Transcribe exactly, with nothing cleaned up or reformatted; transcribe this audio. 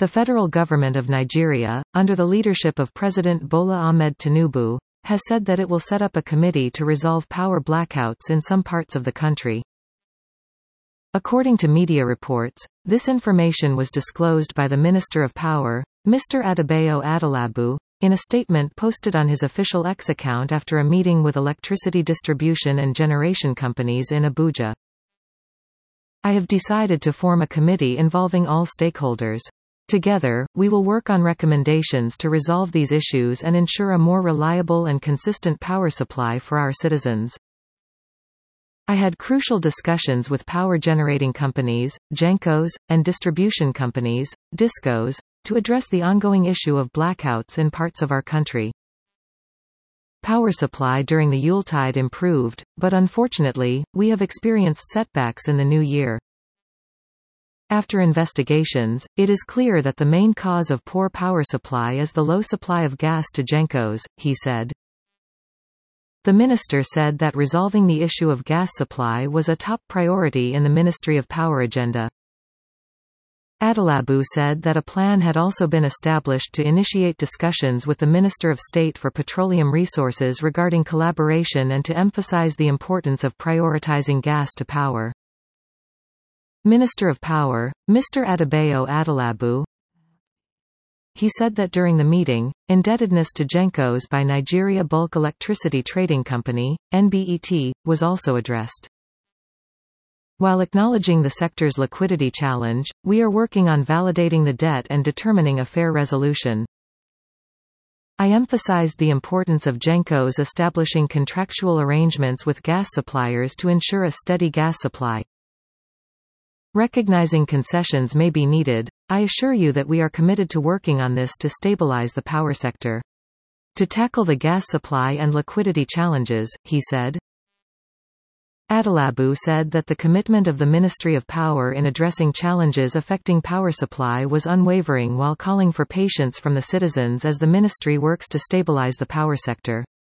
The federal government of Nigeria, under the leadership of President Bola Ahmed Tinubu, has said that it will set up a committee to resolve power blackouts in some parts of the country. According to media reports, this information was disclosed by the Minister of Power, Mister Adebayo Adelabu, in a statement posted on his official X account after a meeting with electricity distribution and generation companies in Abuja. I have decided to form a committee involving all stakeholders. Together, we will work on recommendations to resolve these issues and ensure a more reliable and consistent power supply for our citizens. I had crucial discussions with power generating companies, GENCOs, and distribution companies, DISCOs, to address the ongoing issue of blackouts in parts of our country. Power supply during the Yuletide improved, but unfortunately, we have experienced setbacks in the new year. After investigations, it is clear that the main cause of poor power supply is the low supply of gas to GENCOs, he said. The minister said that resolving the issue of gas supply was a top priority in the Ministry of Power agenda. Adelabu said that a plan had also been established to initiate discussions with the Minister of State for Petroleum Resources regarding collaboration and to emphasize the importance of prioritizing gas to power. Minister of Power, Mister Adebayo Adelabu, he said that during the meeting, indebtedness to GENCOs by Nigeria Bulk Electricity Trading Company, N B E T, was also addressed. While acknowledging the sector's liquidity challenge, we are working on validating the debt and determining a fair resolution. I emphasized the importance of GENCOs establishing contractual arrangements with gas suppliers to ensure a steady gas supply. Recognizing concessions may be needed, I assure you that we are committed to working on this to stabilize the power sector. To tackle the gas supply and liquidity challenges, he said. Adelabu said that the commitment of the Ministry of Power in addressing challenges affecting power supply was unwavering while calling for patience from the citizens as the ministry works to stabilize the power sector.